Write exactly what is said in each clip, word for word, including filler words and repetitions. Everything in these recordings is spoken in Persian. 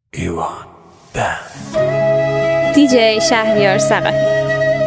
ایوان بند دیجی شهریار ثقفی.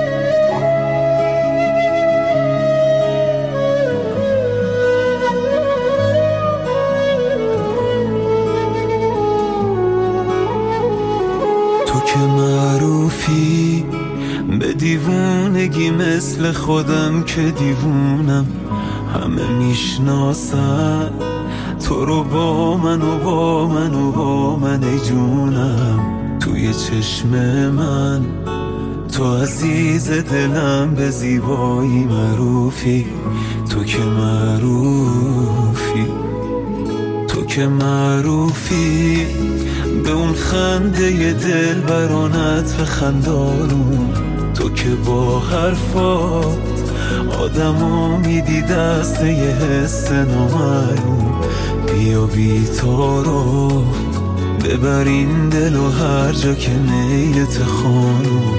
تو که معروفی به دیوونگی مثل خودم که دیوونم، همه میشناسن تو رو با من و با من و با من ای جونم. توی چشم من تو عزیز دلم، به زیبایی معروفی. تو که معروفی تو که معروفی به اون خنده دل برانت و خندارون. تو که با حرفات آدمو میدی دست یه حس نامعلوم. بیا بی تو رو ببر این دل و هر جا که میلت خانوم.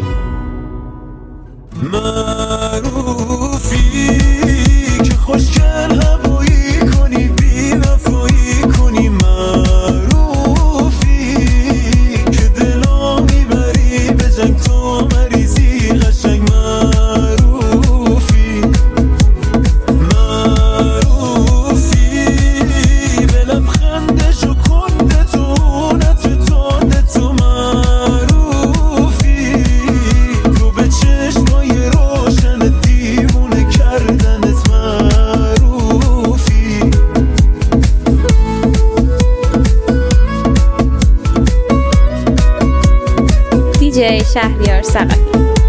معروفی که خوشگل هوایی کنی، بی وفایی کنی. معروفی که دلا میبری به جنگ، تو مریضی قشنگ. معروفی معروفی به لبخندش و کنده تونت تونده تو. معروفی تو به چشمای روشن دیوونه کردنت. معروفی دیجی شهریار ثقفی.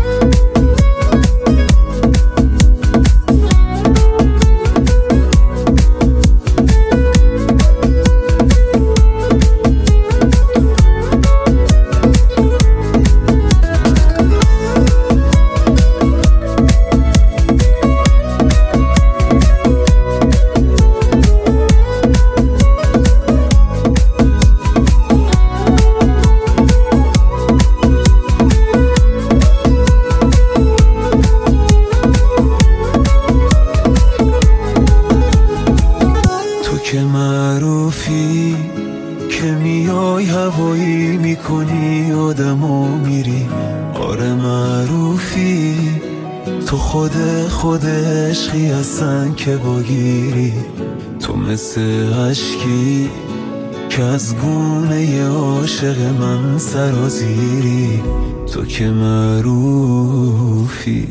که معروفی که میای هوایی میکنی آدمو میری. آره معروفی تو خود خود عشقی هستن که باگیری. تو مثل عشقی که از گونه عاشق من سرازیری. تو که معروفی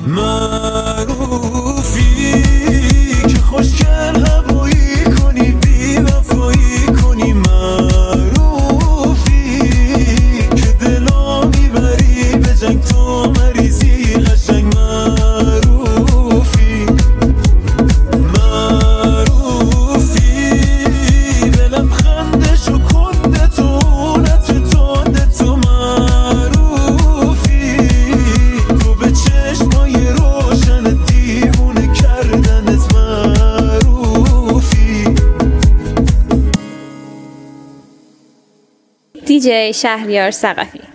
معروفی که خوشگل هوایی کنی، بی وفایی کنی. معروفی که دلا میبری به جنگ، تو مریضی قشنگ. معروفی معروفی به لبخندش و کنده تونت تونده تو. معروفی تو به چشمای روشن دیوونه کردنت. دیجی شهریار ثقفی.